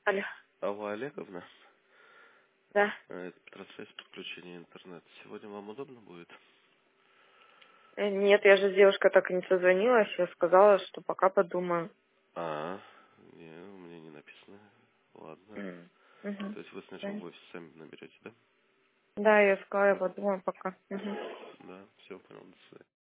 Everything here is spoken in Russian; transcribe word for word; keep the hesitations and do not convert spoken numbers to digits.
Алло. Алло, Олеговна, Да. э, это Петросвязь, подключение интернета. Сегодня вам удобно будет? Э, Нет, я же с девушкой так и не созвонилась. Я сказала, что пока подумаю. А, не, у меня не написано. Ладно. М. Мгм. То есть вы Да, сначала в офис сами наберете, да? Да, я сказала, я подумаю пока. Мгм. Да, все, понял, до свидания.